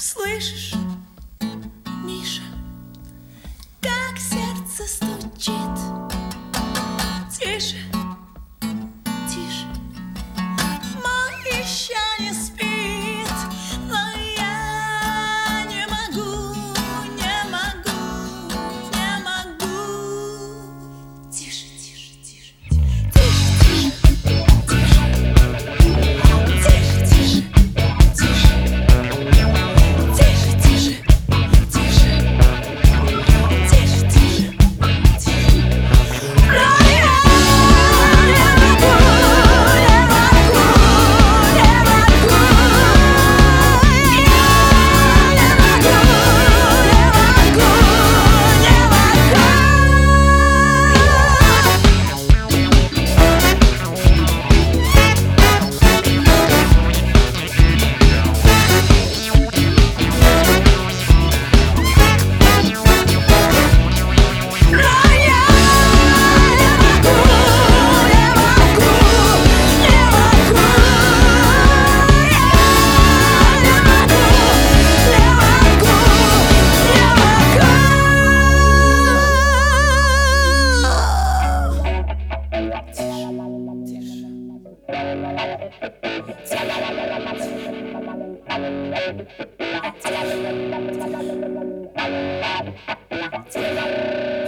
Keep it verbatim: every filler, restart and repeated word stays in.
Слышишь, Миша, как сердце стучит? Тише, тише, мой еще не спит, но я не могу, не могу, не могу. Тише, тише, тише, тише, тише, тише, тише, тише, тише, тише, тише, тише, тише. Thank you.